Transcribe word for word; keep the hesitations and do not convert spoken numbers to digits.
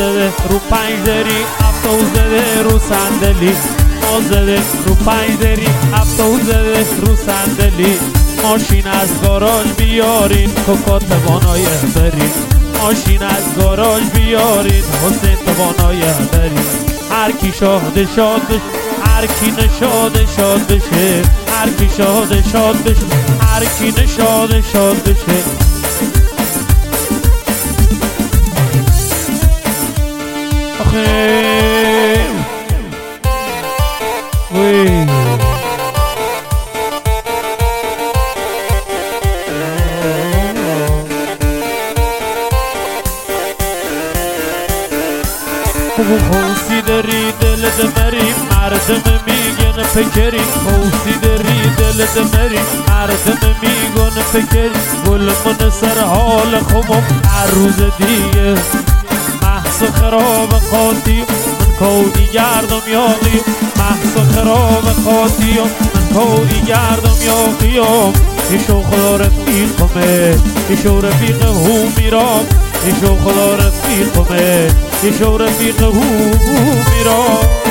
زده رو پنجدری هفتو زده رو صندلی ما زده رو پنجدری هفتو زده رو صندلی ماشین از گاراژ بیارین کوکات وانای برین ماشین از گاراژ بیارین حسین توانای برین هر کی شاد شاد بشه هر کی نشاد شاد بشه هر کی شاد شاد بشه هر کی نشاد شاد بشه آخه وی خوصی داری دل دمری مردم میگن فکری خوصی داری دل دمری مردم میگن فکری گل من سر حال خوبم هر روز دیگه محص خراب قاطی من کودی گردم یاقی محص خراب قاطی من کودی گردم یاقیم ایشو خدا رفیقمه ایشو رفیق هو میرام ایشو خدا رفیقمه ایشو رفیق هو میرام